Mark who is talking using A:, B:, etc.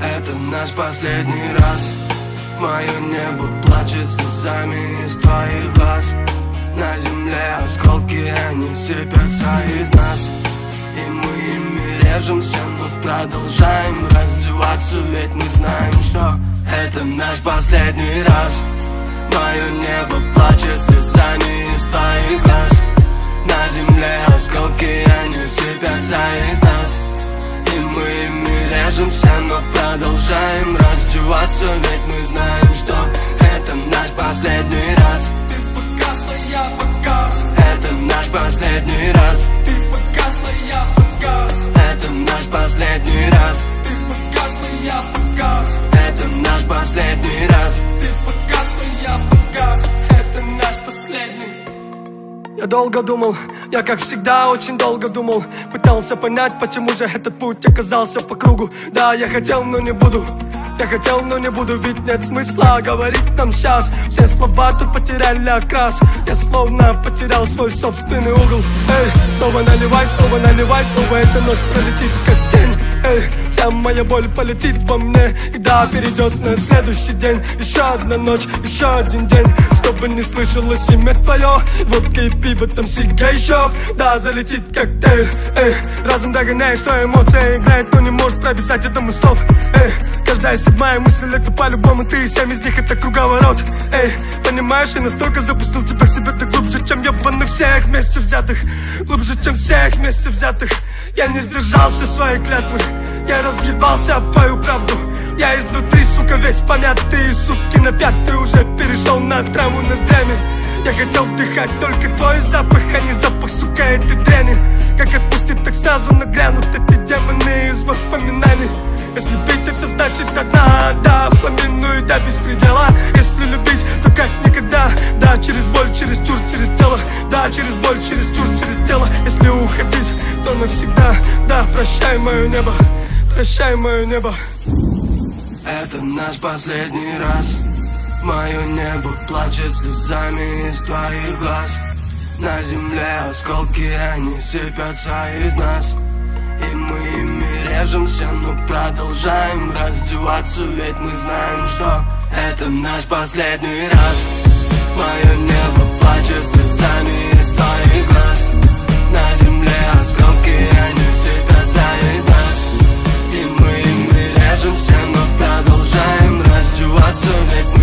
A: Это наш последний раз. Мое небо плачет слезами из твоих глаз. На земле осколки, они сыпятся из нас. И мы ими режемся, но продолжаем раздеваться. Ведь мы знаем, что это наш последний раз. Мое небо плачет слезами из твоих глаз. На земле осколки, они сыпятся из нас. И мы ими режемся, но продолжаем раздеваться. Ведь мы знаем, что это наш последний раз.
B: Ты погасла, я погас.
A: Это наш последний раз.
B: Ты погасла, я погас.
A: Это наш последний раз.
B: Ты погасла, я погас.
A: Это наш последний раз.
B: Ты погасла, я погас. Это наш последний. Я долго думал, я как всегда очень долго думал. Пытался понять, почему же этот путь оказался по кругу. Да, я хотел, но не буду. Я хотел, но не буду, ведь нет смысла говорить нам сейчас. Все слова тут потеряли окрас. Я словно потерял свой собственный угол. Эй, снова наливай, снова эта ночь пролетит как день. Эй, вся моя боль полетит во мне. И да, перейдет на следующий день. Еще одна ночь, еще один день. Чтобы не слышалось имя твое. Водка и пиво, там сига еще. Да, залетит коктейль. Эй, разум догоняет, что эмоция играет, но не может прописать этому стоп. Эй, каждая седьмая мысль, это по-любому ты. 7 из них это круговорот. Эй, понимаешь, я настолько запустил тебя в себя. Ты глубже, чем ебаных всех вместе взятых. Глубже, чем всех вместе взятых. Я не сдержал все свои клятвы. Я разъебался об твою правду. Я изнутри, сука, весь помятый. Сутки на 5 ты уже перешел на травму ноздрями. Я хотел вдыхать только твой запах, а не запах, сука, этой дряни. Как отпустить, так сразу нагрянут эти демоны из воспоминаний. Если пить, это значит одна, да, в пламенную, да, без предела. Если любить, то как никогда, да, через боль, через чур, через тело. Да, через боль, через чур, через тело. Если уходить, то навсегда, да, прощай мое небо, прощай мое небо.
A: Это наш последний раз. Мое небо плачет слезами из твоих глаз. На земле осколки, они сыпятся из нас. И мы ими режемся, но продолжаем раздеваться. Ведь мы знаем, что это наш последний раз. Мое небо плачет слезами из твоих глаз. На земле осколки, они сыпятся из нас. И мы ими режемся, но продолжаем раздеваться. Ведь мы